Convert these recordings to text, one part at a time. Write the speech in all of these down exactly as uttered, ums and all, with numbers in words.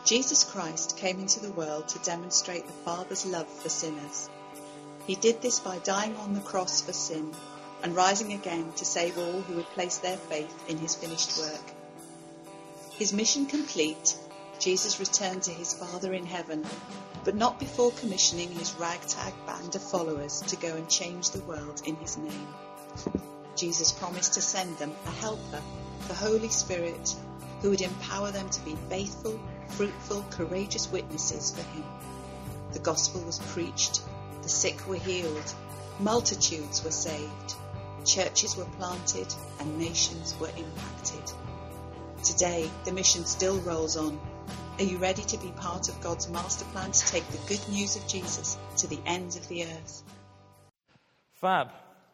Jesus Christ came into the world to demonstrate the Father's love for sinners. He did this by dying on the cross for sin and rising again to save all who would place their faith in his finished work. His mission complete, Jesus returned to his Father in heaven, but not before commissioning his ragtag band of followers to go and change the world in his name. Jesus promised to send them a helper, the Holy Spirit, who would empower them to be faithful, fruitful, courageous witnesses for him. The gospel was preached, the sick were healed, multitudes were saved, churches were planted, and nations were impacted. Today, the mission still rolls on. Are you ready to be part of God's master plan to take the good news of Jesus to the ends of the earth? Fab.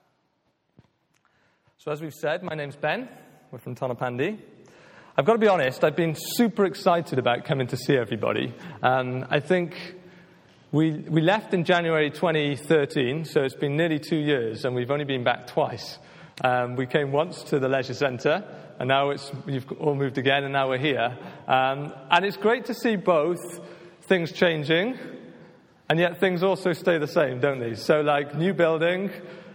So as we've said, my name's Ben. We're from Tonypandy. I've got to be honest, I've been super excited about coming to see everybody. Um, I think we we left in January twenty thirteen, so it's been nearly two years, and we've only been back twice. Um, we came once to the leisure centre, and now it's you've all moved again, and now we're here. Um, and it's great to see both things changing, and yet things also stay the same, don't they? So, like, new building,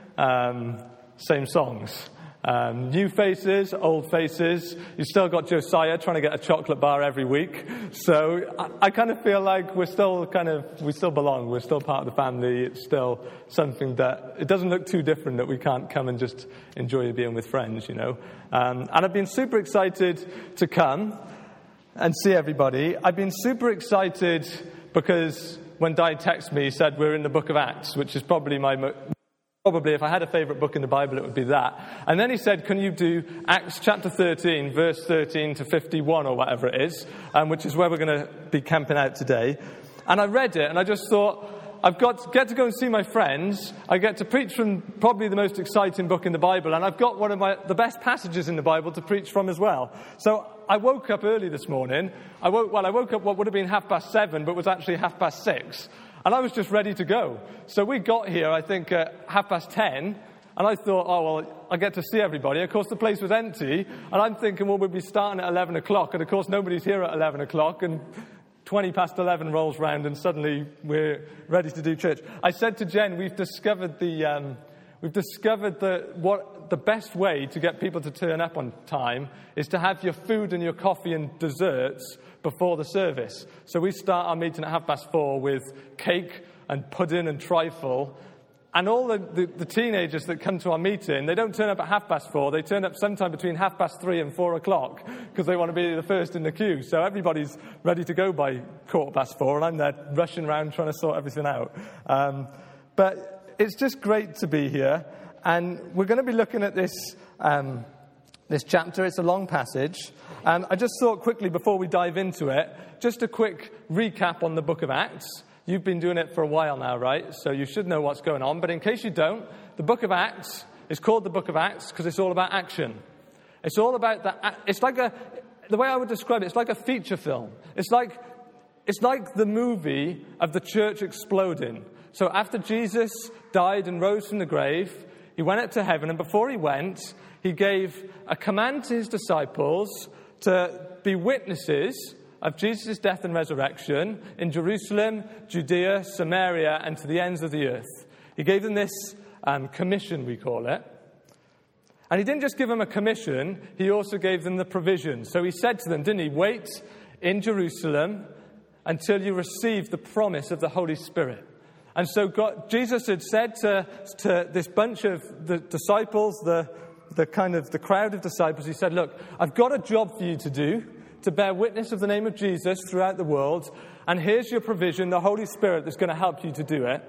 um, same songs. Um, new faces, old faces. You've still got Josiah trying to get a chocolate bar every week. So I, I kind of feel like we're still kind of, we still belong. We're still part of the family. It's still something that, it doesn't look too different that we can't come and just enjoy being with friends, you know. Um, and I've been super excited to come and see everybody. I've been super excited because when Di texted me, he said we're in the book of Acts, which is probably my... Mo- Probably, if I had a favourite book in the Bible, it would be that. And then he said, can you do Acts chapter thirteen, verse thirteen to fifty-one, or whatever it is, um, which is where we're going to be camping out today. And I read it, and I just thought, I've got to get to go and see my friends. I get to preach from probably the most exciting book in the Bible, and I've got one of my the best passages in the Bible to preach from as well. So I woke up early this morning. I woke well, I woke up what would have been half past seven, but was actually half past six. And I was just ready to go. So we got here, I think, at half past ten. And I thought, oh, well, I get to see everybody. Of course, the place was empty. And I'm thinking, well, we'll be starting at eleven o'clock. And, of course, nobody's here at eleven o'clock. And twenty past eleven rolls round, and suddenly we're ready to do church. I said to Jen, we've discovered the um, we've discovered the what the best way to get people to turn up on time is to have your food and your coffee and desserts before the service. So we start our meeting at half past four with cake and pudding and trifle. And all the, the, the teenagers that come to our meeting, they don't turn up at half past four. They turn up sometime between half past three and four o'clock because they want to be the first in the queue. So everybody's ready to go by quarter past four, and I'm there rushing around trying to sort everything out. Um, but it's just great to be here. And we're going to be looking at this um, this chapter. It's a long passage. Um, I just thought quickly before we dive into it, just a quick recap on the book of Acts. You've been doing it for a while now, right? So you should know what's going on. But in case you don't, the book of Acts is called the book of Acts because it's all about action. It's all about that. It's like a, the way I would describe it, it's like a feature film. It's like, it's like the movie of the church exploding. So after Jesus died and rose from the grave, he went up to heaven. And before he went, he gave a command to his disciples to be witnesses of Jesus' death and resurrection in Jerusalem, Judea, Samaria, and to the ends of the earth. He gave them this um, commission, we call it. And he didn't just give them a commission, he also gave them the provision. So he said to them, didn't he, wait in Jerusalem until you receive the promise of the Holy Spirit. And so God, Jesus had said to, to this bunch of the disciples, the, the kind of the crowd of disciples, he said, look, I've got a job for you to do, to bear witness of the name of Jesus throughout the world. And here's your provision, the Holy Spirit that's going to help you to do it.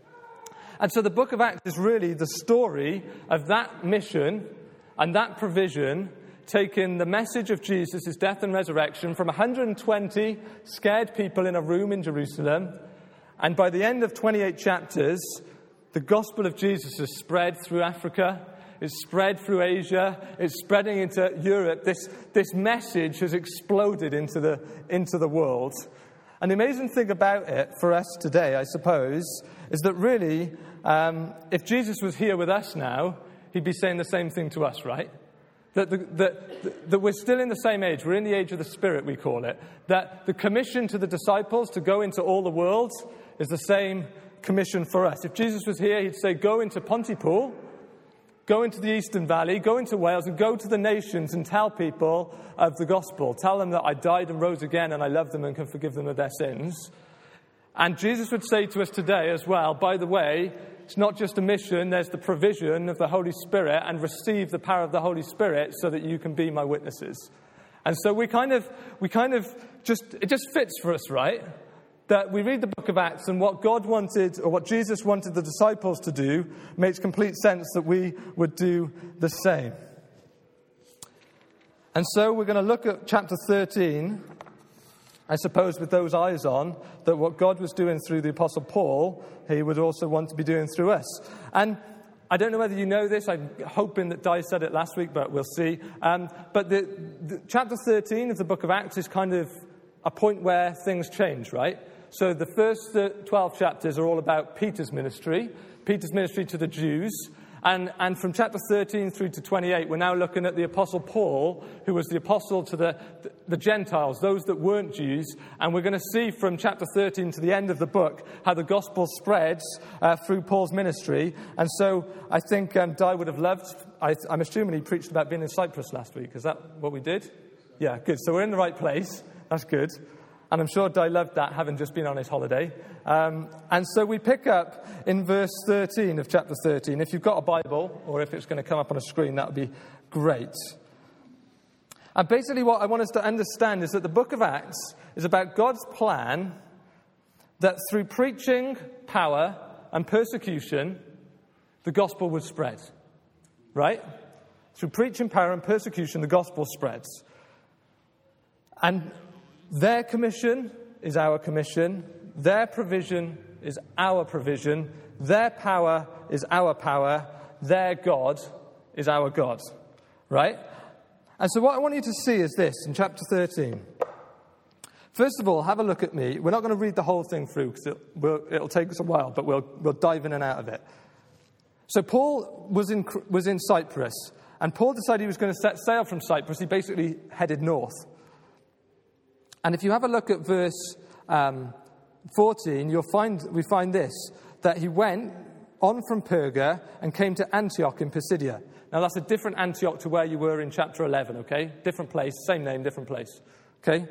And so the book of Acts is really the story of that mission and that provision, taking the message of Jesus' death and resurrection from one hundred twenty scared people in a room in Jerusalem. And by the end of twenty-eight chapters, the gospel of Jesus has spread through Africa. It's spread through Asia. It's spreading into Europe. This, this message has exploded into the, into the world. And the amazing thing about it for us today, I suppose, is that really, um, if Jesus was here with us now, he'd be saying the same thing to us, right? That, the, that, that we're still in the same age. We're in the age of the Spirit, we call it. That the commission to the disciples to go into all the world is the same commission for us. If Jesus was here, he'd say, go into Pontypool, go into the Eastern Valley, go into Wales, and go to the nations and tell people of the gospel. Tell them that I died and rose again and I love them and can forgive them of their sins. And Jesus would say to us today as well, by the way, it's not just a mission, there's the provision of the Holy Spirit, and receive the power of the Holy Spirit so that you can be my witnesses. And so we kind of, we kind of just, it just fits for us, right? That we read the book of Acts, and what God wanted, or what Jesus wanted the disciples to do, makes complete sense that we would do the same. And so we're going to look at chapter thirteen, I suppose with those eyes on, that what God was doing through the Apostle Paul, he would also want to be doing through us. And I don't know whether you know this. I'm hoping that Di said it last week, but we'll see. Um, but the, the chapter thirteen of the book of Acts is kind of a point where things change, right? So the first twelve chapters are all about Peter's ministry, Peter's ministry to the Jews. And, and from chapter thirteen through to twenty-eight, we're now looking at the Apostle Paul, who was the apostle to the, the, the Gentiles, those that weren't Jews. And we're going to see from chapter thirteen to the end of the book how the gospel spreads uh, through Paul's ministry. And so I think um, Di would have loved, I, I'm assuming he preached about being in Cyprus last week. Is that what we did? Yeah, good. So we're in the right place. That's good. And I'm sure Di loved that, having just been on his holiday. Um, and so we pick up in verse thirteen of chapter thirteen. If you've got a Bible, or if it's going to come up on a screen, that would be great. And basically what I want us to understand is that the book of Acts is about God's plan that through preaching, power, and persecution, the gospel would spread. Right? Through preaching, power, and persecution, the gospel spreads. And their commission is our commission. Their provision is our provision. Their power is our power. Their God is our God. Right? And so what I want you to see is this in chapter thirteen. First of all, have a look at me. We're not going to read the whole thing through because it will, it'll take us a while, but we'll, we'll dive in and out of it. So Paul was in, was in Cyprus, and Paul decided he was going to set sail from Cyprus. He basically headed north. And if you have a look at verse um, fourteen, you'll find we find this, that he went on from Perga and came to Antioch in Pisidia. Now that's a different Antioch to where you were in chapter eleven, okay? Different place, same name, different place, okay?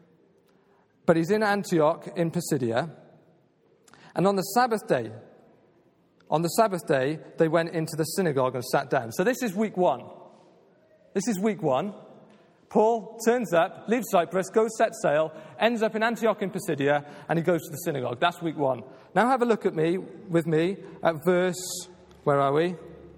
But he's in Antioch in Pisidia. And on the Sabbath day, on the Sabbath day, they went into the synagogue and sat down. So this is week one. This is week one. Paul turns up, leaves Cyprus, goes set sail, ends up in Antioch in Pisidia, and he goes to the synagogue. That's week one. Now have a look at me, with me, at verse, where are we?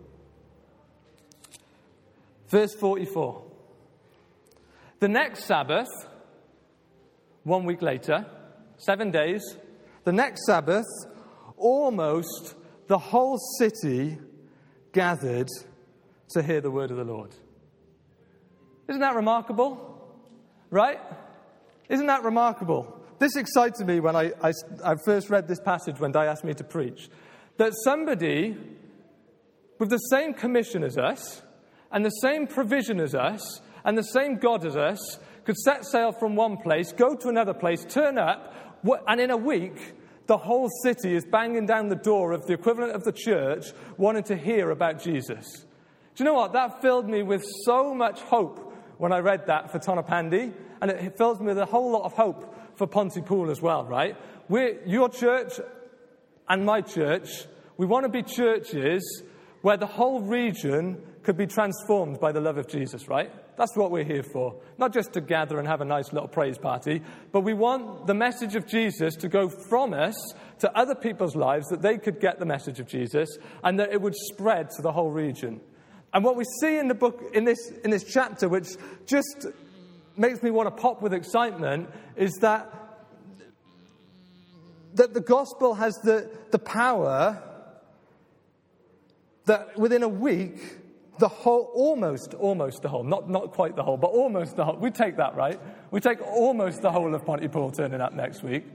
Verse forty-four. The next Sabbath, one week later, seven days, the next Sabbath, almost the whole city gathered to hear the word of the Lord. Isn't that remarkable? Right? Isn't that remarkable? This excited me when I, I, I first read this passage when Di asked me to preach. That somebody with the same commission as us, and the same provision as us, and the same God as us, could set sail from one place, go to another place, turn up, and in a week, the whole city is banging down the door of the equivalent of the church, wanting to hear about Jesus. Do you know what? That filled me with so much hope when I read that for Tonopandi, and it fills me with a whole lot of hope for Pontypool as well, right? We're, your church and my church, we want to be churches where the whole region could be transformed by the love of Jesus, right? That's what we're here for. Not just to gather and have a nice little praise party, but we want the message of Jesus to go from us to other people's lives, that they could get the message of Jesus, and that it would spread to the whole region. And what we see in the book, in this in this chapter, which just makes me want to pop with excitement, is that, that the gospel has the, the power that within a week, the whole, almost, almost the whole, not, not quite the whole, but almost the whole, we take that, right? We take almost the whole of Pontypool turning up next week.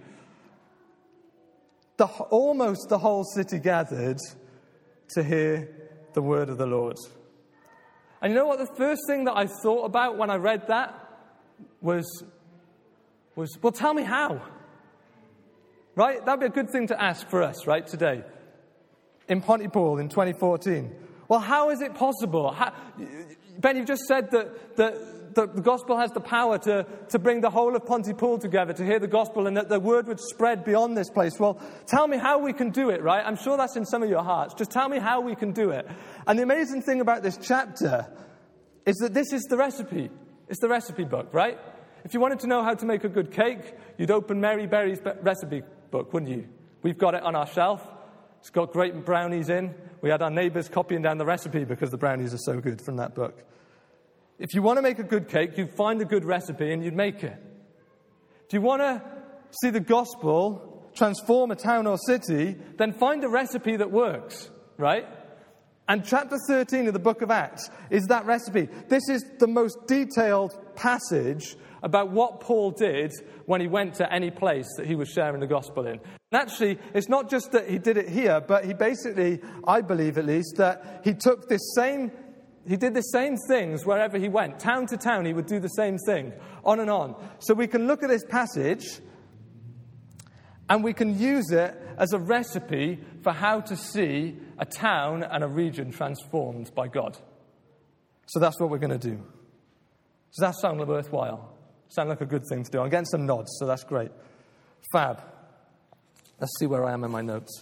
The, almost the whole city gathered to hear the word of the Lord. And you know what the first thing that I thought about when I read that was, was well, tell me how. Right? That'd be a good thing to ask for us, right, today. In Pontypool in twenty fourteen. Well, how is it possible? How, Ben, you've just said that, that, that the gospel has the power to, to bring the whole of Pontypool together, to hear the gospel, and that the word would spread beyond this place. Well, tell me how we can do it, right? I'm sure that's in some of your hearts. Just tell me how we can do it. And the amazing thing about this chapter is that this is the recipe. It's the recipe book, right? If you wanted to know how to make a good cake, you'd open Mary Berry's recipe book, wouldn't you? We've got it on our shelf. It's got great brownies in. We had our neighbours copying down the recipe because the brownies are so good from that book. If you want to make a good cake, you'd find a good recipe and you'd make it. Do you want to see the gospel transform a town or city? Then find a recipe that works, right? And chapter thirteen of the book of Acts is that recipe. This is the most detailed passage about what Paul did when he went to any place that he was sharing the gospel in. And actually, it's not just that he did it here, but he basically, I believe at least, that he took this same, he did the same things wherever he went. Town to town, he would do the same thing, on and on. So we can look at this passage, and we can use it as a recipe for how to see a town and a region transformed by God. So that's what we're going to do. Does that sound worthwhile? Sound like a good thing to do? I'm getting some nods, so that's great. Fab. Let's see where I am in my notes.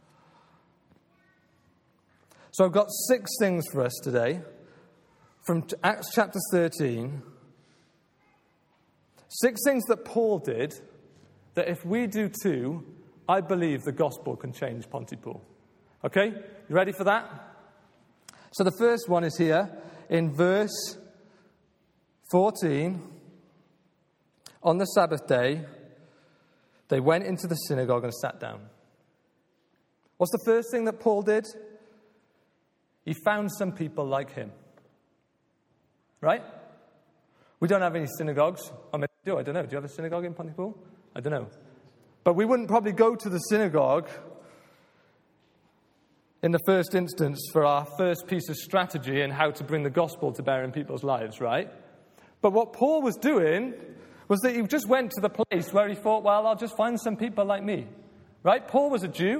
So I've got six things for us today from Acts chapter thirteen. Six things that Paul did that if we do too, I believe the gospel can change Pontypool. Okay? You ready for that? So the first one is here in verse fourteen. On the Sabbath day, they went into the synagogue and sat down. What's the first thing that Paul did? He found some people like him. Right? We don't have any synagogues. I mean, do I don't know. Do you have a synagogue in Pontypool? I don't know. But we wouldn't probably go to the synagogue in the first instance for our first piece of strategy in how to bring the gospel to bear in people's lives, right? But what Paul was doing was that he just went to the place where he thought, well, I'll just find some people like me. Right? Paul was a Jew.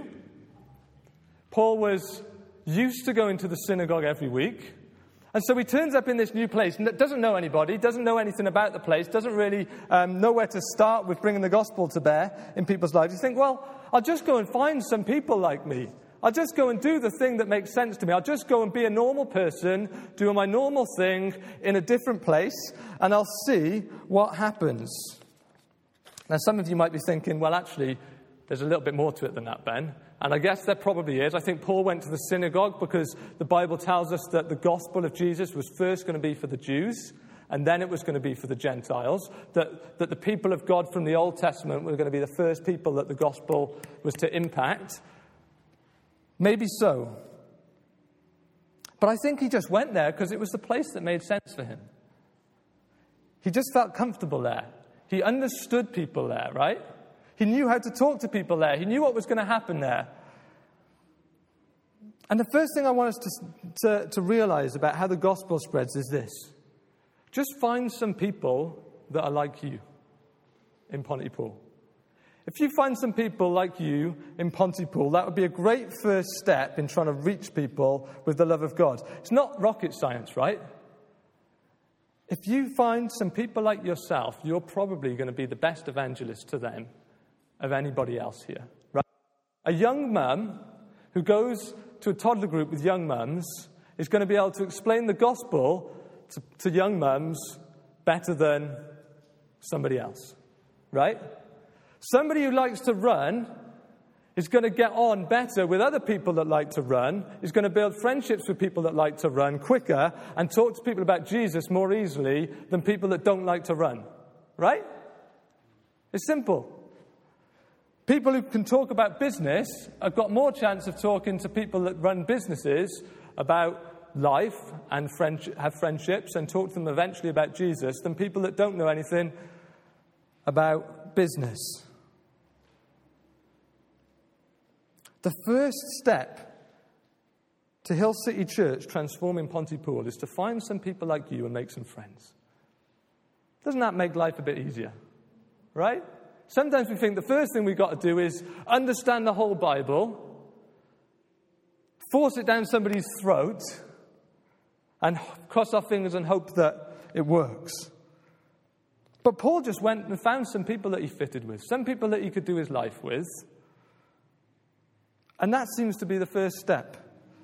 Paul was used to going to the synagogue every week. And so he turns up in this new place and doesn't know anybody, doesn't know anything about the place, doesn't really um, know where to start with bringing the gospel to bear in people's lives. You think, well, I'll just go and find some people like me. I'll just go and do the thing that makes sense to me. I'll just go and be a normal person, doing my normal thing in a different place, and I'll see what happens. Now, some of you might be thinking, well, actually, there's a little bit more to it than that, Ben. And I guess there probably is. I think Paul went to the synagogue because the Bible tells us that the gospel of Jesus was first going to be for the Jews, and then it was going to be for the Gentiles, that, that the people of God from the Old Testament were going to be the first people that the gospel was to impact. Maybe so. But I think he just went there because it was the place that made sense for him. He just felt comfortable there. He understood people there, right? He knew how to talk to people there. He knew what was going to happen there. And the first thing I want us to, to, to realize about how the gospel spreads is this. Just find some people that are like you in Pontypool. If you find some people like you in Pontypool, that would be a great first step in trying to reach people with the love of God. It's not rocket science, right? If you find some people like yourself, you're probably going to be the best evangelist to them of anybody else here, right? A young mum who goes to a toddler group with young mums is going to be able to explain the gospel to, to young mums better than somebody else, right? Somebody who likes to run is going to get on better with other people that like to run, is going to build friendships with people that like to run quicker, and talk to people about Jesus more easily than people that don't like to run. Right? It's simple. People who can talk about business have got more chance of talking to people that run businesses about life and friendship, have friendships and talk to them eventually about Jesus than people that don't know anything about business. The first step to Hill City Church transforming Pontypool is to find some people like you and make some friends. Doesn't that make life a bit easier? Right? Sometimes we think the first thing we've got to do is understand the whole Bible, force it down somebody's throat, and cross our fingers and hope that it works. But Paul just went and found some people that he fitted with, some people that he could do his life with. And that seems to be the first step.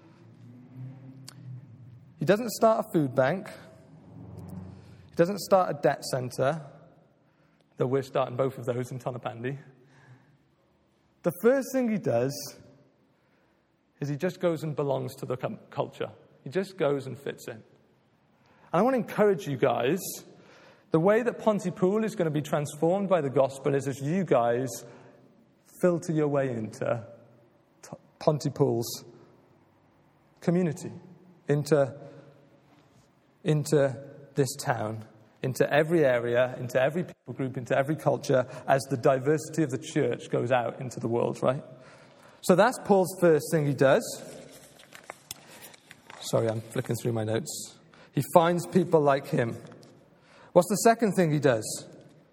He doesn't start a food bank. He doesn't start a debt centre, though we're starting both of those in Tonypandy. The first thing he does is he just goes and belongs to the culture. He just goes and fits in. And I want to encourage you guys, the way that Pontypool is going to be transformed by the gospel is as you guys filter your way into Pontypool's community, into, into this town, into every area, into every people group, into every culture, as the diversity of the church goes out into the world, right? So that's Paul's first thing he does. Sorry, I'm flicking through my notes. He finds people like him. What's the second thing he does?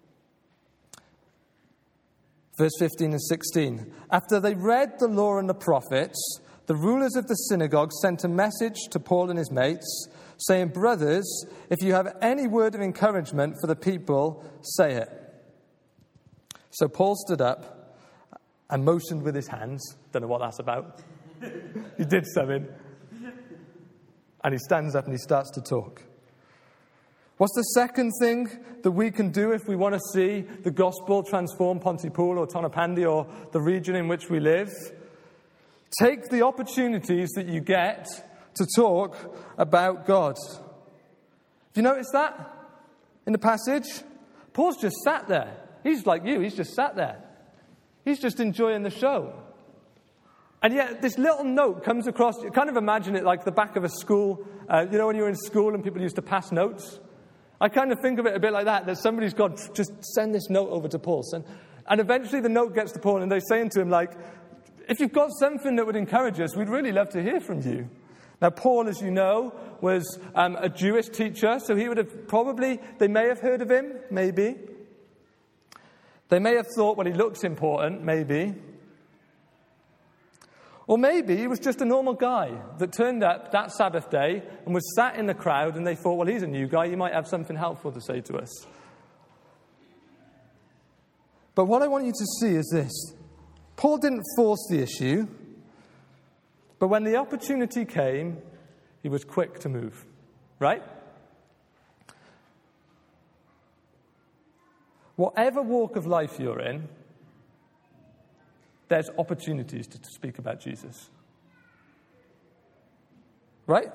Verse fifteen and sixteen. After they read the law and the prophets, the rulers of the synagogue sent a message to Paul and his mates, saying, "Brothers, if you have any word of encouragement for the people, say it." So Paul stood up and motioned with his hands. Don't know what that's about. He did something. And he stands up and he starts to talk. What's the second thing that we can do if we want to see the gospel transform Pontypool or Tonypandy or the region in which we live? Take the opportunities that you get to talk about God. Have you noticed that in the passage? Paul's just sat there. He's like you. He's just sat there. He's just enjoying the show. And yet this little note comes across. You kind of imagine it like the back of a school. Uh, you know when you were in school and people used to pass notes? I kind of think of it a bit like that, that somebody's got, just send this note over to Paul. And, and eventually the note gets to Paul and they're saying to him, like, if you've got something that would encourage us, we'd really love to hear from you. Now, Paul, as you know, was um, a Jewish teacher, so he would have probably, they may have heard of him, maybe. They may have thought, well, he looks important, maybe. Or maybe he was just a normal guy that turned up that Sabbath day and was sat in the crowd and they thought, well, he's a new guy, he might have something helpful to say to us. But what I want you to see is this. Paul didn't force the issue, but when the opportunity came, he was quick to move. Right? Whatever walk of life you're in, there's opportunities to speak about Jesus. Right?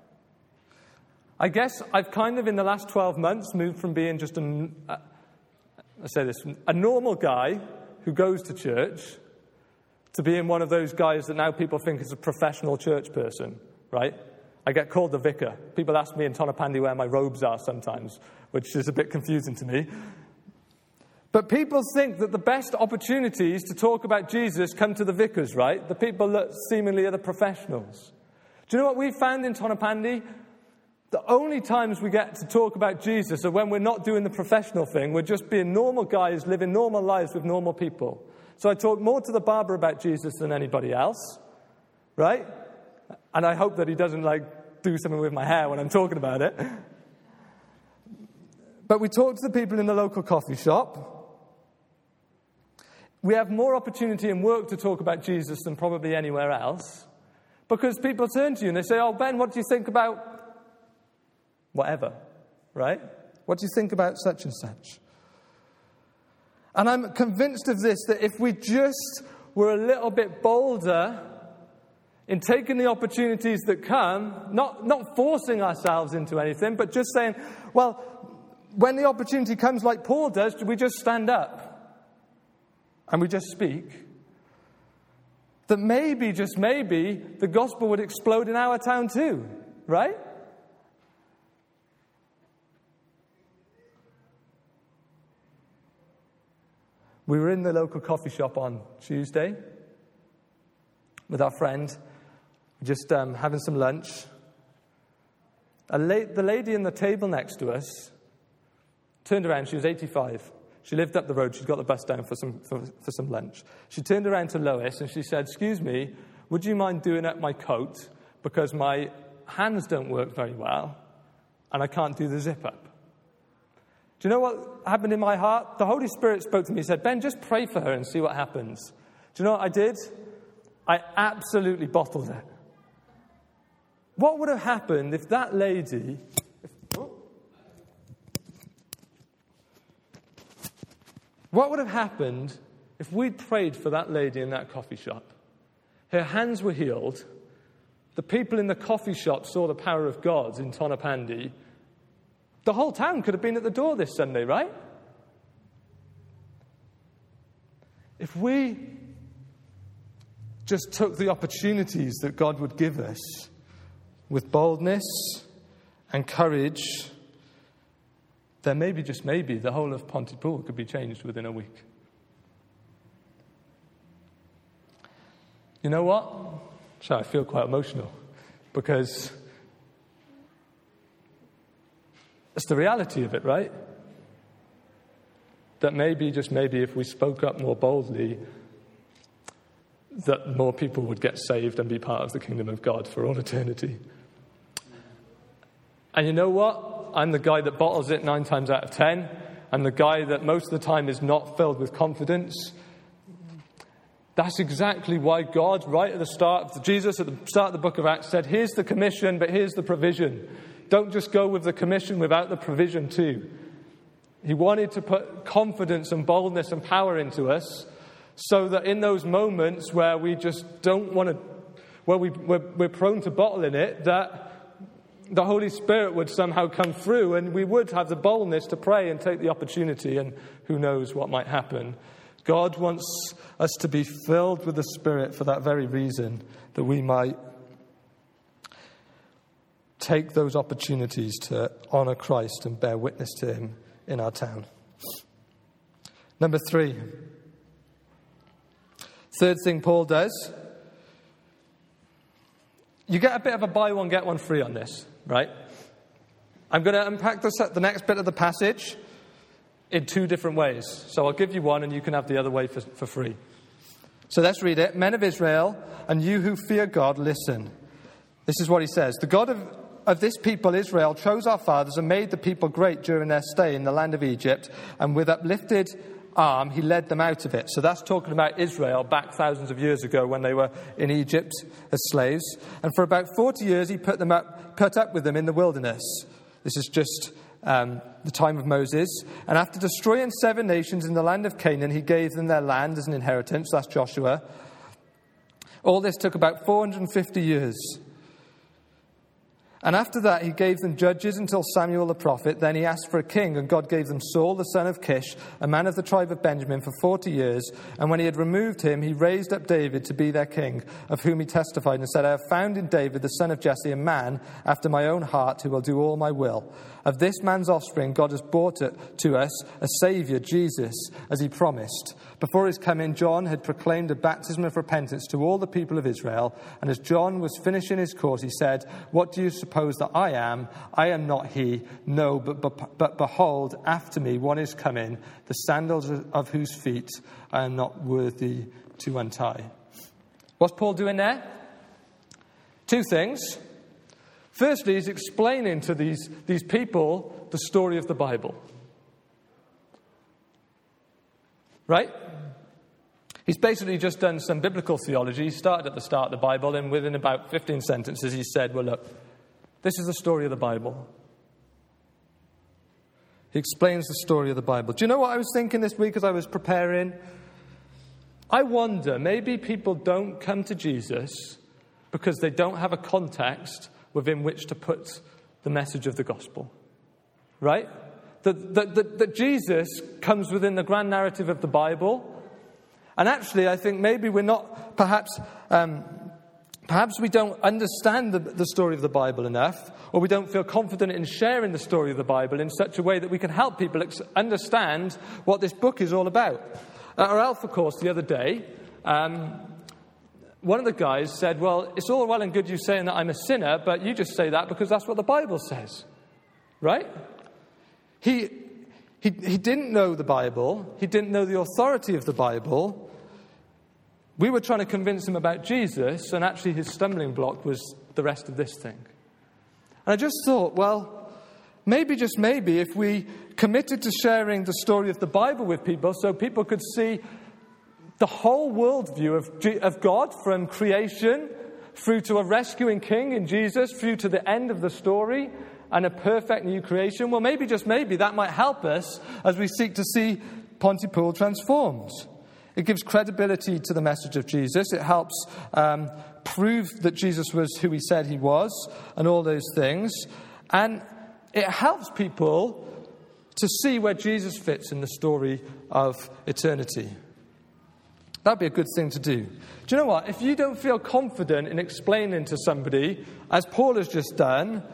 I guess I've kind of, in the last twelve months, moved from being just a, uh, I say this, a normal guy who goes to church to being one of those guys that now people think is a professional church person, right? I get called the vicar. People ask me in Tonypandy where my robes are sometimes, which is a bit confusing to me. But people think that the best opportunities to talk about Jesus come to the vicars, right? The people that seemingly are the professionals. Do you know what we found in Tonypandy? The only times we get to talk about Jesus are when we're not doing the professional thing. We're just being normal guys, living normal lives with normal people. So I talk more to the barber about Jesus than anybody else, right? And I hope that he doesn't, like, do something with my hair when I'm talking about it. But we talk to the people in the local coffee shop. We have more opportunity and work to talk about Jesus than probably anywhere else. Because people turn to you and they say, oh, Ben, what do you think about whatever, right? What do you think about such and such? And I'm convinced of this, that if we just were a little bit bolder in taking the opportunities that come, not, not forcing ourselves into anything, but just saying, well, when the opportunity comes like Paul does, we just stand up and we just speak, that maybe, just maybe, the gospel would explode in our town too, right? We were in the local coffee shop on Tuesday with our friend. just um, having some lunch. A la- the lady in the table next to us turned around. She was eighty-five. She lived up the road. She'd got the bus down for some for, for some lunch. She turned around to Lois and she said, "Excuse me, would you mind doing up my coat? Because my hands don't work very well and I can't do the zip up." Do you know what happened in my heart? The Holy Spirit spoke to me and said, "Ben, just pray for her and see what happens." Do you know what I did? I absolutely bottled it. What would have happened if that lady... If, oh, what would have happened if we'd prayed for that lady in that coffee shop? Her hands were healed. The people in the coffee shop saw the power of God in Tonypandy. The whole town could have been at the door this Sunday, right? If we just took the opportunities that God would give us with boldness and courage, then maybe, just maybe, the whole of Pontypool could be changed within a week. You know what? So I feel quite emotional because it's the reality of it, right? That maybe, just maybe, if we spoke up more boldly, that more people would get saved and be part of the kingdom of God for all eternity. And you know what? I'm the guy that bottles it nine times out of ten. I'm the guy that most of the time is not filled with confidence. That's exactly why God, right at the start, Jesus at the start of the book of Acts said, here's the commission, but here's the provision. Don't just go with the commission without the provision too. He wanted to put confidence and boldness and power into us so that in those moments where we just don't want to, where we, we're, we're prone to bottling it, that the Holy Spirit would somehow come through and we would have the boldness to pray and take the opportunity, and who knows what might happen. God wants us to be filled with the Spirit for that very reason, that we might take those opportunities to honour Christ and bear witness to him in our town. Number three. Third thing Paul does. You get a bit of a buy one, get one free on this, right? I'm going to unpack this, the next bit of the passage in two different ways. So I'll give you one and you can have the other way for, for free. So let's read it. Men of Israel, and you who fear God, listen. This is what he says. The God of, of this people, Israel, chose our fathers and made the people great during their stay in the land of Egypt, and with uplifted arm, he led them out of it. So that's talking about Israel back thousands of years ago when they were in Egypt as slaves. And for about forty years, he put them up, put up with them in the wilderness. This is just um, the time of Moses. And after destroying seven nations in the land of Canaan, he gave them their land as an inheritance. That's Joshua. All this took about four hundred fifty years. And after that, he gave them judges until Samuel the prophet. Then he asked for a king, and God gave them Saul, the son of Kish, a man of the tribe of Benjamin, for forty years. And when he had removed him, he raised up David to be their king, of whom he testified and said, I have found in David, the son of Jesse, a man after my own heart who will do all my will. Of this man's offspring, God has brought it to us a Saviour, Jesus, as he promised. Before his coming, John had proclaimed a baptism of repentance to all the people of Israel. And as John was finishing his course, he said, what do you suppose that I am? I am not he. No, but, but, but behold, after me one is coming, the sandals of whose feet I am not worthy to untie. What's Paul doing there? Two things. Firstly, he's explaining to these, these people the story of the Bible. Right? He's basically just done some biblical theology. He started at the start of the Bible, and within about fifteen sentences he said, well, look, this is the story of the Bible. He explains the story of the Bible. Do you know what I was thinking this week as I was preparing? I wonder, maybe people don't come to Jesus because they don't have a context within which to put the message of the gospel. Right? That, that, that, that Jesus comes within the grand narrative of the Bible. And actually, I think maybe we're not, perhaps, um, perhaps we don't understand the, the story of the Bible enough, or we don't feel confident in sharing the story of the Bible in such a way that we can help people ex- understand what this book is all about. At our Alpha course the other day, um, one of the guys said, well, it's all well and good you saying that I'm a sinner, but you just say that because that's what the Bible says. Right? He, he, he didn't know the Bible. He didn't know the authority of the Bible. We were trying to convince him about Jesus, and actually his stumbling block was the rest of this thing. And I just thought, well, maybe, just maybe, if we committed to sharing the story of the Bible with people so people could see the whole worldview of, G- of God, from creation through to a rescuing king in Jesus, through to the end of the story and a perfect new creation, well, maybe, just maybe, that might help us as we seek to see Pontypool transformed. It gives credibility to the message of Jesus. It helps um, prove that Jesus was who he said he was and all those things. And it helps people to see where Jesus fits in the story of eternity. That'd be a good thing to do. Do you know what? If you don't feel confident in explaining to somebody, as Paul has just done,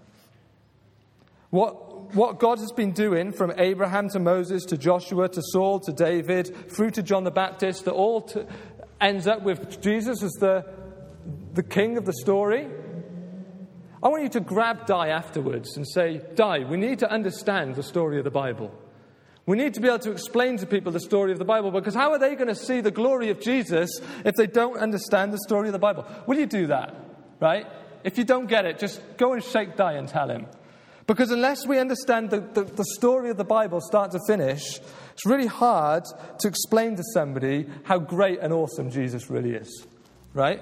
what what God has been doing from Abraham to Moses to Joshua to Saul to David through to John the Baptist, that all to, ends up with Jesus as the, the king of the story, I want you to grab Di afterwards and say, Di, we need to understand the story of the Bible. We need to be able to explain to people the story of the Bible, because how are they going to see the glory of Jesus if they don't understand the story of the Bible? Will you do that? Right? If you don't get it, just go and shake Di and tell him. Because unless we understand the, the, the story of the Bible start to finish, it's really hard to explain to somebody how great and awesome Jesus really is. Right?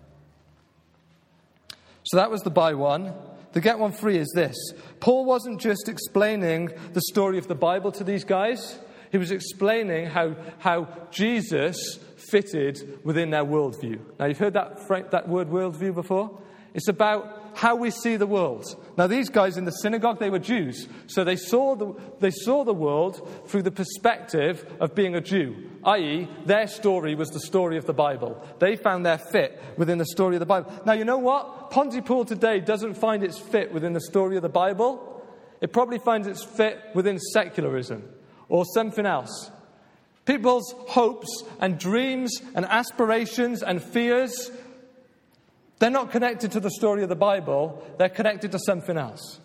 So that was the buy one. The get one free is this. Paul wasn't just explaining the story of the Bible to these guys. He was explaining how, how Jesus fitted within their worldview. Now, you've heard that, that word worldview before? It's about how we see the world. Now, these guys in the synagogue, they were Jews. So they saw the, they saw the world through the perspective of being a Jew, that is, their story was the story of the Bible. They found their fit within the story of the Bible. Now, you know what? Pontypool today doesn't find its fit within the story of the Bible. It probably finds its fit within secularism or something else. People's hopes and dreams and aspirations and fears, they're not connected to the story of the Bible. They're connected to something else.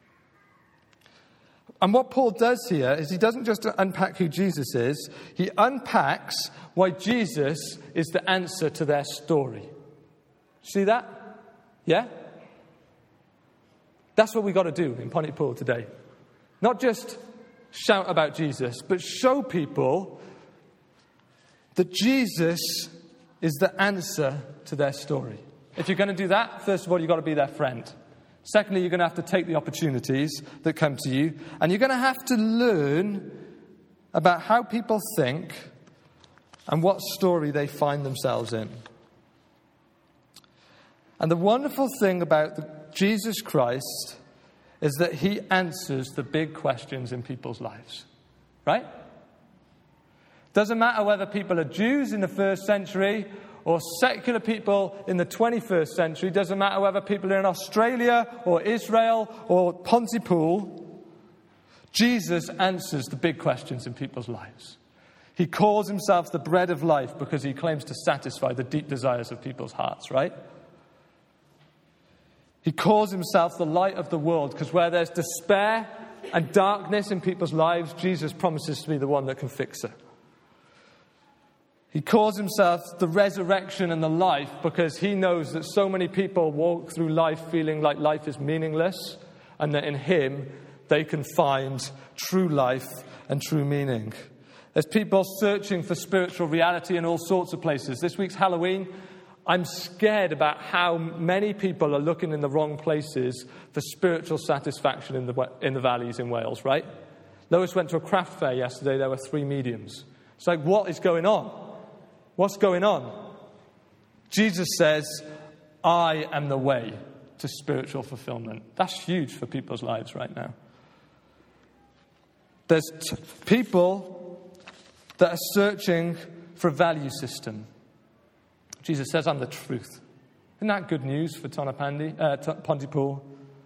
And what Paul does here is he doesn't just unpack who Jesus is. He unpacks why Jesus is the answer to their story. See that? Yeah? That's what we've got to do in Pontypool today. Not just shout about Jesus, but show people that Jesus is the answer to their story. If you're going to do that, first of all, you've got to be their friend. Secondly, you're going to have to take the opportunities that come to you. And you're going to have to learn about how people think and what story they find themselves in. And the wonderful thing about the, Jesus Christ is that he answers the big questions in people's lives. Right? Doesn't matter whether people are Jews in the first century or secular people in the twenty-first century. Doesn't matter whether people are in Australia or Israel or Pontypool. Jesus answers the big questions in people's lives. He calls himself the bread of life because he claims to satisfy the deep desires of people's hearts, right? He calls himself the light of the world because where there's despair and darkness in people's lives, Jesus promises to be the one that can fix it. He calls himself the resurrection and the life because he knows that so many people walk through life feeling like life is meaningless, and that in him they can find true life and true meaning. There's people searching for spiritual reality in all sorts of places. This week's Halloween. I'm scared about how many people are looking in the wrong places for spiritual satisfaction in the in the valleys in Wales, right? Lois went to a craft fair yesterday. There were three mediums. It's like, what is going on? What's going on? Jesus says, I am the way to spiritual fulfillment. That's huge for people's lives right now. There's t- people that are searching for a value system. Jesus says, I'm the truth. Isn't that good news for Tonapandi, uh, T- Pontypool?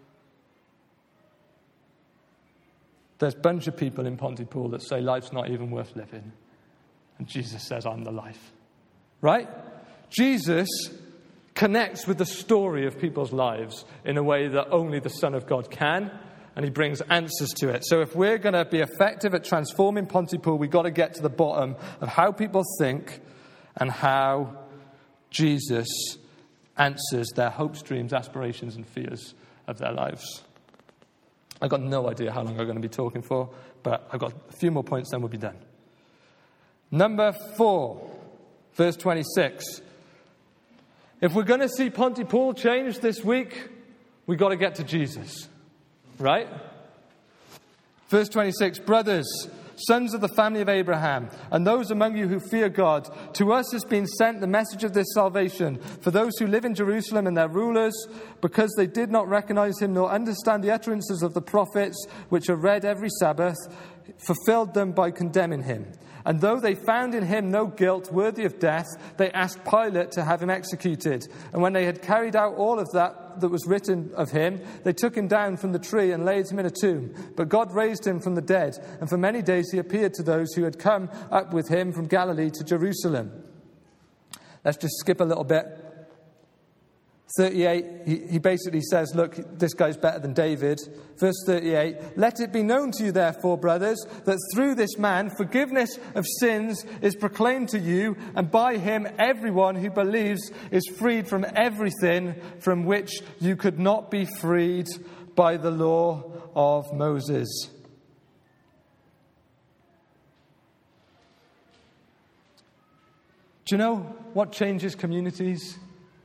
There's a bunch of people in Pontypool that say life's not even worth living. And Jesus says, I'm the life. Right? Jesus connects with the story of people's lives in a way that only the Son of God can, and he brings answers to it. So if we're going to be effective at transforming Pontypool, we've got to get to the bottom of how people think and how Jesus answers their hopes, dreams, aspirations, and fears of their lives. I've got no idea how long I'm going to be talking for, but I've got a few more points, then we'll be done. Number four, verse twenty-six. If we're going to see Pontypool change this week, we've got to get to Jesus. Right? Verse twenty-six, brothers, sons of the family of Abraham, and those among you who fear God, to us has been sent the message of this salvation for those who live in Jerusalem and their rulers, because they did not recognize him nor understand the utterances of the prophets, which are read every Sabbath, fulfilled them by condemning him. And though they found in him no guilt worthy of death, they asked Pilate to have him executed. And when they had carried out all of that that was written of him, they took him down from the tree and laid him in a tomb. But God raised him from the dead, and for many days he appeared to those who had come up with him from Galilee to Jerusalem. Let's just skip a little bit. thirty-eight, he, he basically says, look, this guy's better than David. Verse thirty-eight, let it be known to you, therefore, brothers, that through this man forgiveness of sins is proclaimed to you, and by him everyone who believes is freed from everything from which you could not be freed by the law of Moses. Do you know what changes communities?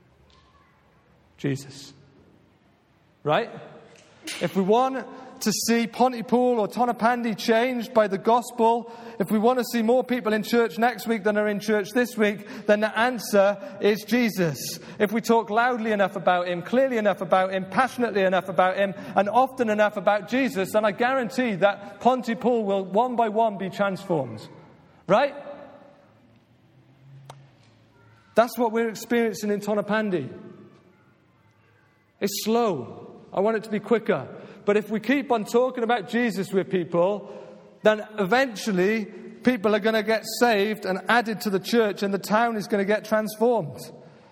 Jesus. Right? If we want to see Pontypool or Tonypandy changed by the gospel, if we want to see more people in church next week than are in church this week, then the answer is Jesus. If we talk loudly enough about him, clearly enough about him, passionately enough about him, and often enough about Jesus, then I guarantee that Pontypool will one by one be transformed. Right? That's what we're experiencing in Tonypandy. It's slow. I want it to be quicker. But if we keep on talking about Jesus with people, then eventually people are going to get saved and added to the church, and the town is going to get transformed.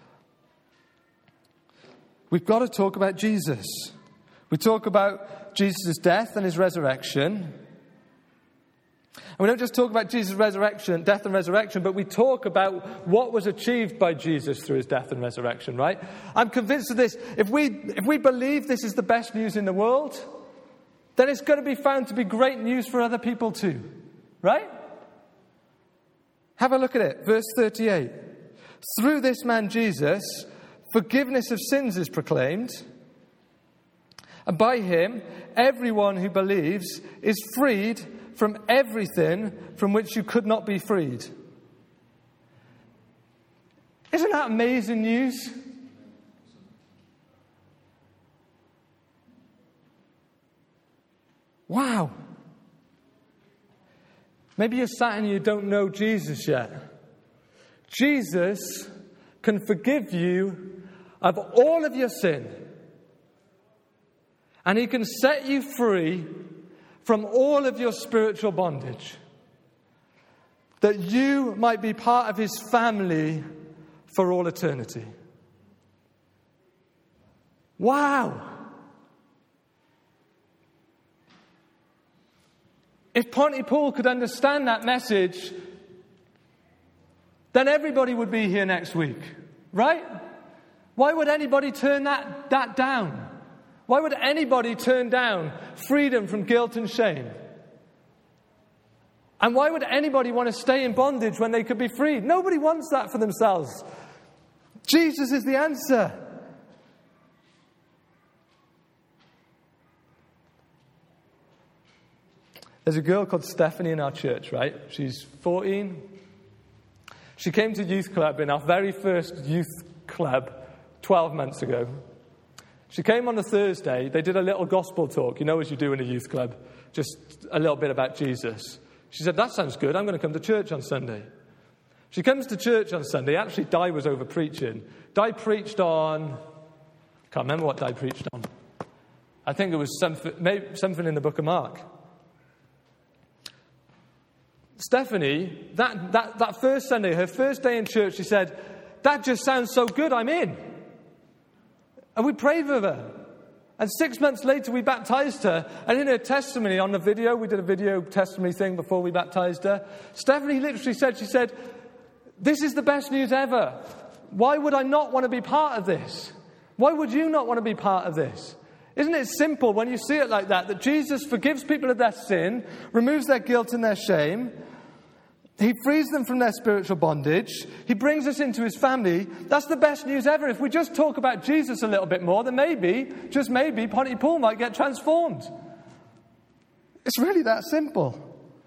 We've got to talk about Jesus. We talk about Jesus' death and his resurrection. And we don't just talk about Jesus' resurrection, death and resurrection, but we talk about what was achieved by Jesus through his death and resurrection, right? I'm convinced of this. If we, if we believe this is the best news in the world, then it's going to be found to be great news for other people too, right? Have a look at it. Verse thirty-eight. Through this man Jesus, forgiveness of sins is proclaimed, and by him, everyone who believes is freed from everything from which you could not be freed. Isn't that amazing news? Wow. Maybe you're sat and you don't know Jesus yet. Jesus can forgive you of all of your sin. And he can set you free from all of your spiritual bondage, that you might be part of his family for all eternity. Wow! If Pontypool could understand that message, then everybody would be here next week, right? Why would anybody turn that, that down? Why would anybody turn down freedom from guilt and shame? And why would anybody want to stay in bondage when they could be freed? Nobody wants that for themselves. Jesus is the answer. There's a girl called Stephanie in our church, right? She's fourteen. She came to youth club in our very first youth club twelve months ago. She came on a Thursday. They did a little gospel talk, you know, as you do in a youth club, just a little bit about Jesus. She said, that sounds good. I'm going to come to church on Sunday. She comes to church on Sunday. Actually, Di was over preaching. Di preached on, I can't remember what Di preached on. I think it was something, maybe something in the book of Mark. Stephanie, that, that, that first Sunday, her first day in church, she said, that just sounds so good, I'm in. And we prayed with her. And six months later, we baptized her. And in her testimony on the video, we did a video testimony thing before we baptized her. Stephanie literally said, she said, this is the best news ever. Why would I not want to be part of this? Why would you not want to be part of this? Isn't it simple when you see it like that, that Jesus forgives people of their sin, removes their guilt and their shame, he frees them from their spiritual bondage, he brings us into his family. That's the best news ever. If we just talk about Jesus a little bit more, then maybe, just maybe, Pontypool might get transformed. It's really that simple.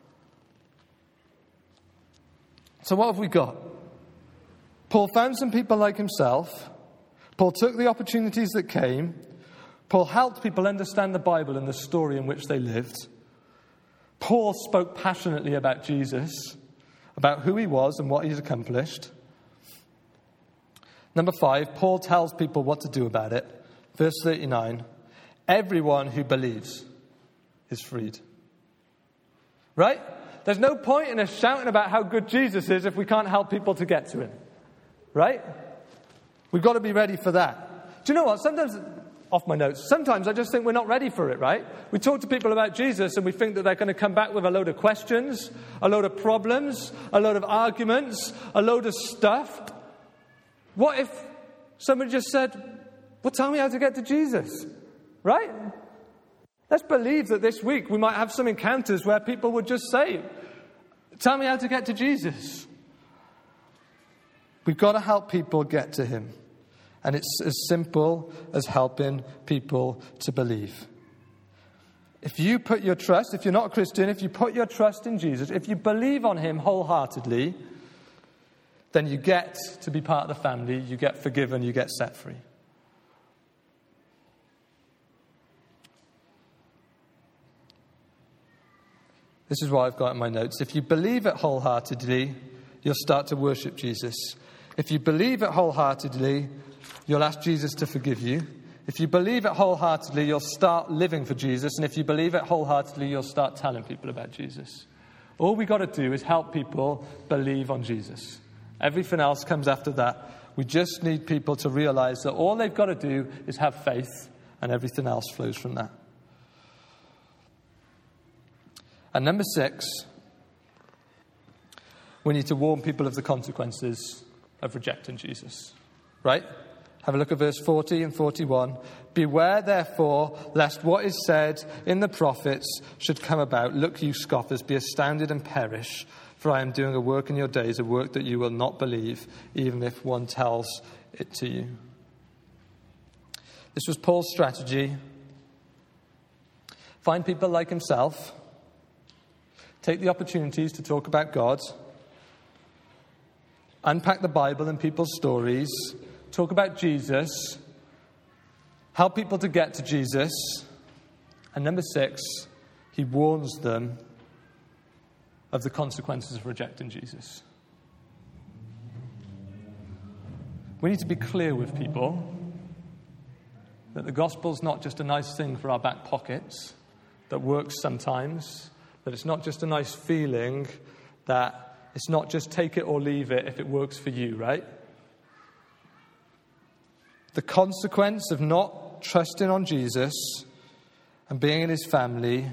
So what have we got? Paul found some people like himself. Paul took the opportunities that came. Paul helped people understand the Bible and the story in which they lived. Paul spoke passionately about Jesus, about who he was and what he's accomplished. Number five, Paul tells people what to do about it. Verse thirty-nine, everyone who believes is freed. Right? There's no point in us shouting about how good Jesus is if we can't help people to get to him. Right? We've got to be ready for that. Do you know what? Sometimes, off my notes, sometimes I just think we're not ready for it, right? We talk to people about Jesus and we think that they're going to come back with a load of questions, a load of problems, a load of arguments, a load of stuff. What if somebody just said, well, tell me how to get to Jesus, right? Let's believe that this week we might have some encounters where people would just say, tell me how to get to Jesus. We've got to help people get to him. And it's as simple as helping people to believe. If you put your trust, if you're not a Christian, if you put your trust in Jesus, if you believe on him wholeheartedly, then you get to be part of the family, you get forgiven, you get set free. This is what I've got in my notes. If you believe it wholeheartedly, you'll start to worship Jesus. If you believe it wholeheartedly, you'll ask Jesus to forgive you. If you believe it wholeheartedly, you'll start living for Jesus. And if you believe it wholeheartedly, you'll start telling people about Jesus. All we got to do is help people believe on Jesus. Everything else comes after that. We just need people to realize that all they've got to do is have faith, and everything else flows from that. And number six, we need to warn people of the consequences of rejecting Jesus. Right? Have a look at verse forty and forty-one. Beware, therefore, lest what is said in the prophets should come about. Look, you scoffers, be astounded and perish. For I am doing a work in your days, a work that you will not believe, even if one tells it to you. This was Paul's strategy. Find people like himself. Take the opportunities to talk about God. Unpack the Bible and people's stories. Talk about Jesus. Help people to get to Jesus. And number six, he warns them of the consequences of rejecting Jesus. We need to be clear with people that the gospel's not just a nice thing for our back pockets that works sometimes, that it's not just a nice feeling, that it's not just take it or leave it if it works for you, right? The consequence of not trusting on Jesus and being in his family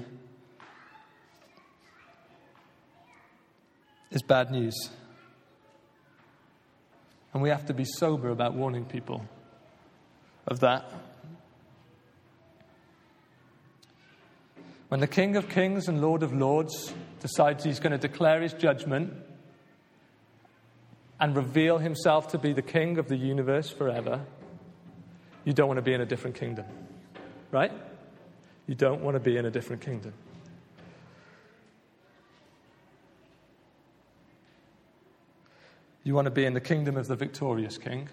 is bad news. And we have to be sober about warning people of that. When the King of Kings and Lord of Lords decides he's going to declare his judgment and reveal himself to be the King of the universe forever, you don't want to be in a different kingdom, right? You don't want to be in a different kingdom. You want to be in the kingdom of the victorious King.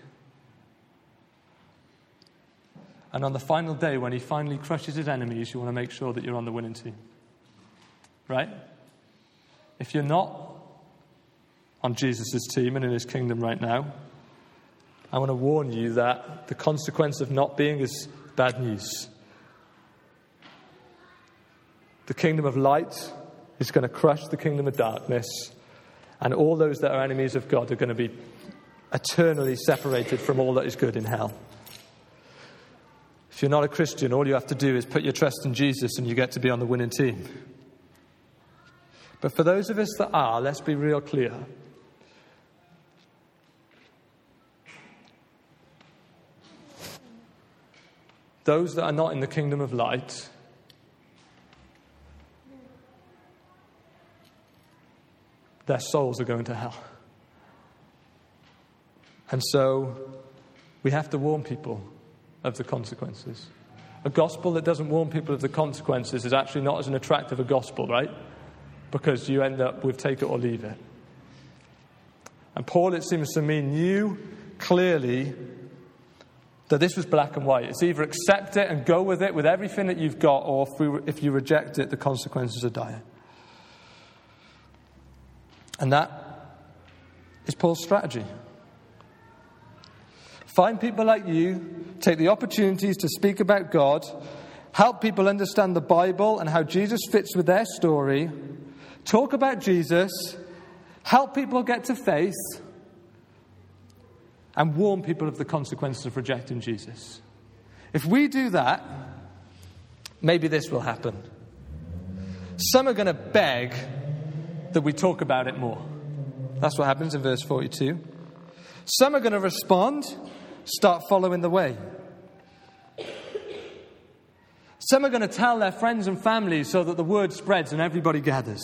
And on the final day, when he finally crushes his enemies, you want to make sure that you're on the winning team. Right? If you're not on Jesus' team and in his kingdom right now, I want to warn you that the consequence of not being is bad news. The kingdom of light is going to crush the kingdom of darkness, and all those that are enemies of God are going to be eternally separated from all that is good in hell. If you're not a Christian, all you have to do is put your trust in Jesus and you get to be on the winning team. But for those of us that are, let's be real clear. Those that are not in the kingdom of light their souls are going to hell. And so we have to warn people of the consequences. A gospel that doesn't warn people of the consequences is actually not as an attractive a gospel, right? Because you end up with take it or leave it. And Paul, it seems to me, knew clearly that this was black and white. It's either accept it and go with it with everything that you've got, or if, we, if you reject it, the consequences are dire. And that is Paul's strategy. Find people like you, take the opportunities to speak about God, help people understand the Bible and how Jesus fits with their story, talk about Jesus, help people get to faith, and warn people of the consequences of rejecting Jesus. If we do that, maybe this will happen. Some are going to beg that we talk about it more. That's what happens in verse forty-two. Some are going to respond, start following the way. Some are going to tell their friends and families so that the word spreads and everybody gathers.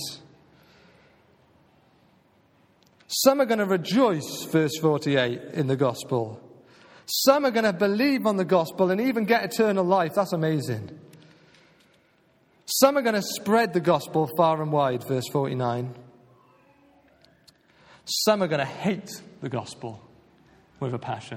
Some are going to rejoice, verse forty-eight, in the gospel. Some are going to believe on the gospel and even get eternal life. That's amazing. Some are going to spread the gospel far and wide, verse forty-nine. Some are going to hate the gospel with a passion.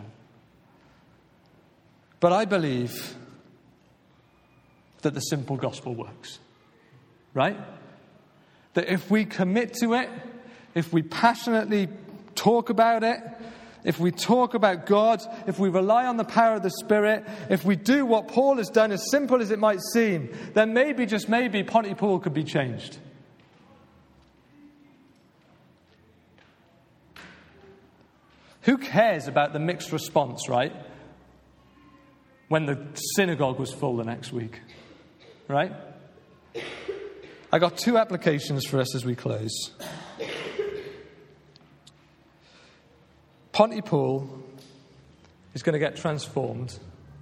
But I believe that the simple gospel works. Right? That if we commit to it, if we passionately talk about it, if we talk about God, if we rely on the power of the Spirit, if we do what Paul has done, as simple as it might seem, then maybe, just maybe, Pontypool could be changed. Who cares about the mixed response, right? When the synagogue was full the next week, right? I got two applications for us as we close. Pontypool is going to get transformed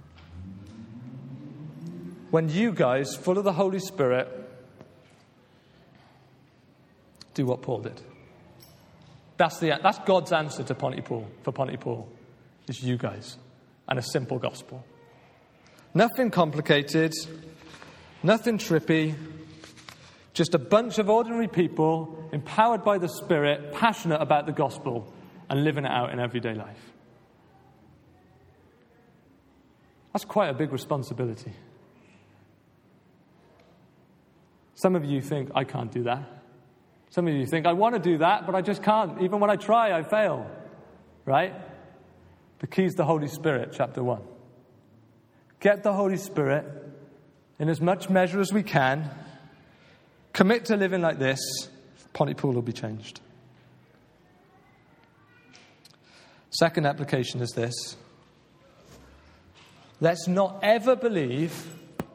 when you guys, full of the Holy Spirit, do what Paul did. That's the that's God's answer to Pontypool, for Pontypool, is you guys, and a simple gospel. Nothing complicated, nothing trippy, just a bunch of ordinary people empowered by the Spirit, passionate about the gospel, and living it out in everyday life. That's quite a big responsibility. Some of you think, I can't do that. Some of you think, I want to do that, but I just can't. Even when I try, I fail. Right? The key's the Holy Spirit, chapter one. Get the Holy Spirit in as much measure as we can. Commit to living like this. Pontypool will be changed. Second application is this. Let's not ever believe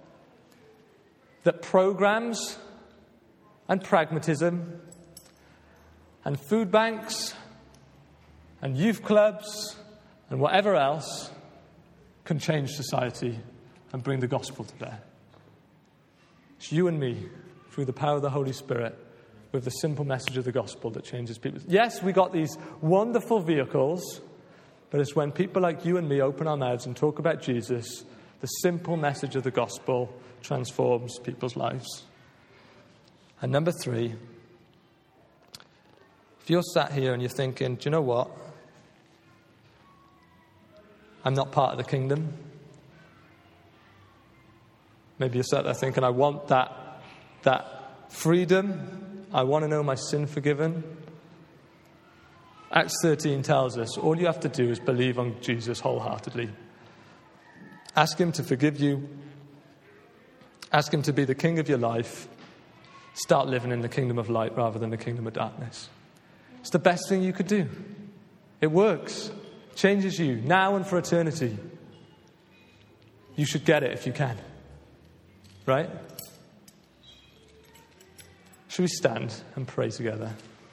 that programs and pragmatism and food banks and youth clubs and whatever else can change society and bring the gospel to bear. It's you and me, through the power of the Holy Spirit, with the simple message of the gospel that changes people. Yes, we got these wonderful vehicles, but it's when people like you and me open our mouths and talk about Jesus, the simple message of the gospel transforms people's lives. And number three, if you're sat here and you're thinking, do you know what? I'm not part of the kingdom. Maybe you're sat there thinking, I want that, that freedom. I want to know my sin forgiven. Acts thirteen tells us all you have to do is believe on Jesus wholeheartedly. Ask him to forgive you. Ask him to be the king of your life. Start living in the kingdom of light rather than the kingdom of darkness. It's the best thing you could do. It works. changes you now and for eternity. You should get it if you can. Right? Should we stand and pray together?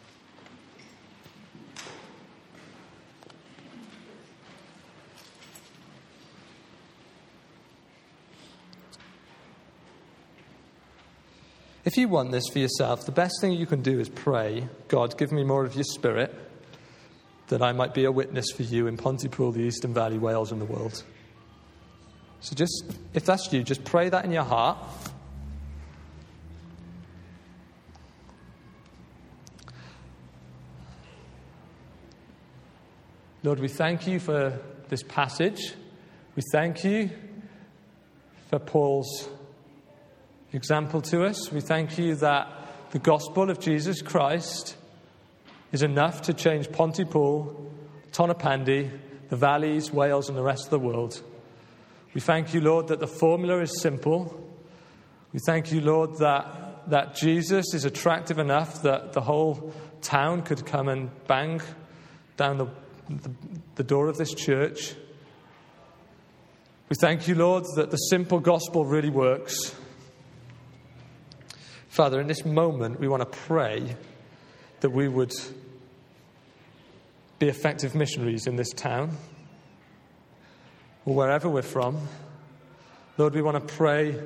If you want this for yourself, the best thing you can do is pray, God, give me more of your Spirit, that I might be a witness for you in Pontypool, the Eastern Valley, Wales, and the world. So just, if that's you, just pray that in your heart. Lord, we thank you for this passage. We thank you for Paul's example to us. We thank you that the gospel of Jesus Christ is enough to change Pontypool, Tonypandy, the valleys, Wales, and the rest of the world. We thank you, Lord, that the formula is simple. We thank you, Lord, that, that Jesus is attractive enough that the whole town could come and bang down the, the, the door of this church. We thank you, Lord, that the simple gospel really works. Father, in this moment, we want to pray that we would be effective missionaries in this town or wherever we're from. Lord, we want to pray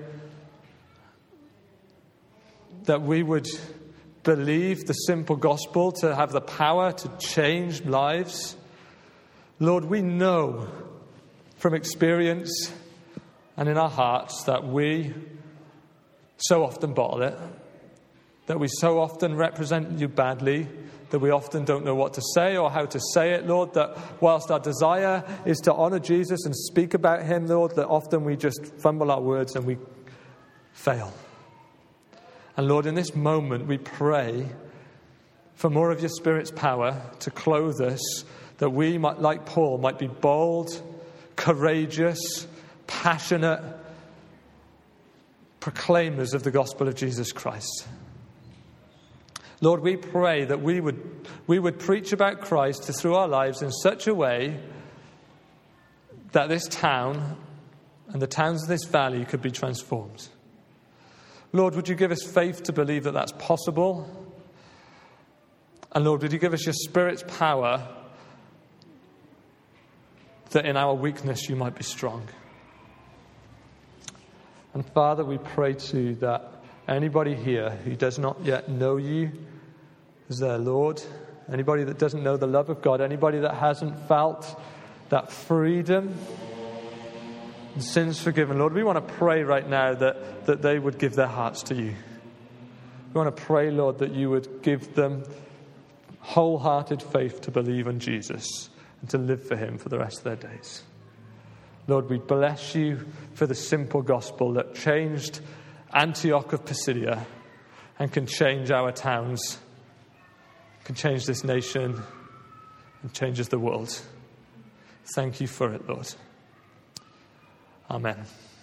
that we would believe the simple gospel to have the power to change lives. Lord, we know from experience and in our hearts that we so often bottle it, that we so often represent you badly, that we often don't know what to say or how to say it, Lord, that whilst our desire is to honour Jesus and speak about him, Lord, that often we just fumble our words and we fail. And Lord, in this moment we pray for more of your Spirit's power to clothe us, that we, might, like Paul, might be bold, courageous, passionate proclaimers of the gospel of Jesus Christ. Lord, we pray that we would we would preach about Christ through our lives in such a way that this town and the towns of this valley could be transformed. Lord, would you give us faith to believe that that's possible? And Lord, would you give us your Spirit's power that in our weakness you might be strong? And Father, we pray too that anybody here who does not yet know you as their Lord, anybody that doesn't know the love of God, anybody that hasn't felt that freedom and sins forgiven, Lord, we want to pray right now that, that they would give their hearts to you. We want to pray, Lord, that you would give them wholehearted faith to believe in Jesus and to live for him for the rest of their days. Lord, we bless you for the simple gospel that changed Antioch of Pisidia and can change our towns, can change this nation, and changes the world. Thank you for it, Lord. Amen.